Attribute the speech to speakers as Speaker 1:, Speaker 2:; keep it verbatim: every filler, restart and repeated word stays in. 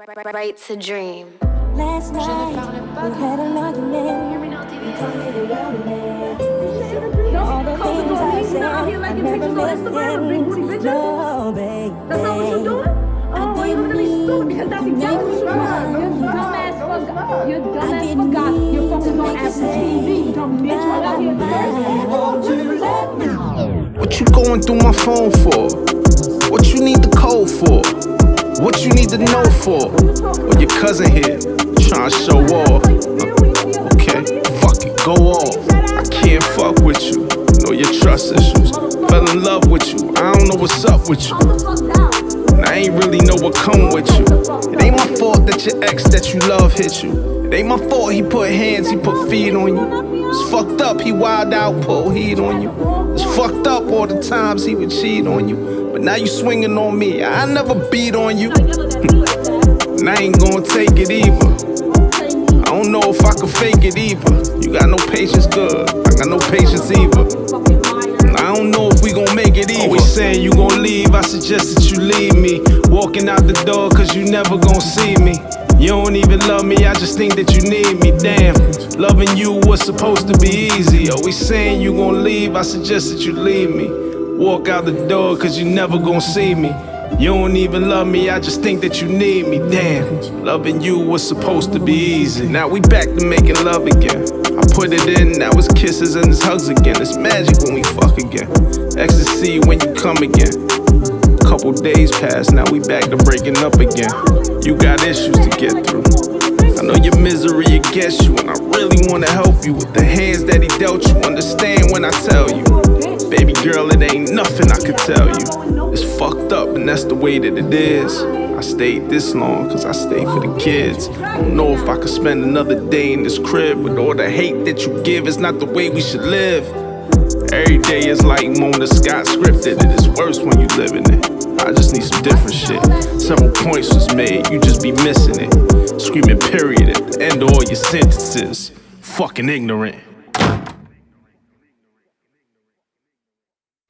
Speaker 1: Right to dream.
Speaker 2: Last night, we had an argument. You told me to love me. All the things I said, I never meant them. No, baby.
Speaker 3: That's not what you're doing? Oh, you want to be stupid because that's exactly what you're doing. You dumbass fuck. You dumbass forgot. You're focused on Apple T V. You dumb bitch. I got here first.
Speaker 4: What you going through my phone for? What you need the code for? What you need to know for? Or your cousin here trying to show off? Uh, okay, fuck it, go off. I can't fuck with you. Know your trust issues. Fell in love with you. I don't know what's up with you. And I ain't really know what come with you. It ain't my fault that your ex that you love hit you. It ain't my fault he put hands, he put feet on you. It's fucked up, he wild out, pull heat on you. It's fucked up all the times he would cheat on you. But now you swinging on me, I never beat on you. And I ain't gonna take it either. I don't know if I can fake it either. You got no patience, good. I got no patience either. And I don't know if we gon' make it either. Always saying you gon' leave, I suggest that you leave me. Walking out the door cause you never gon' see me. You don't even love me, I just think that you need me, damn. Loving you was supposed to be easy. Always saying you gon' leave, I suggest that you leave me. Walk out the door cause you never gon' see me. You don't even love me, I just think that you need me, damn. Loving you was supposed to be easy. Now we back to making love again. I put it in, now it's kisses and it's hugs again. It's magic when we fuck again. Ecstasy when you come again. Couple days pass, now we back to breaking up again. You got issues to get through. I know your misery against you, and I really wanna help you with the hands that he dealt you. Understand when I tell you, baby girl, it ain't nothing I could tell you. It's fucked up, and that's the way that it is. I stayed this long, cause I stayed for the kids. I don't know if I could spend another day in this crib, with all the hate that you give is not the way we should live. Every day is like Mona Scott scripted, it is worse when you live in it. I just need some different shit. Several points was made, you just be missing it. Screaming period at the end of all your sentences. Fucking ignorant.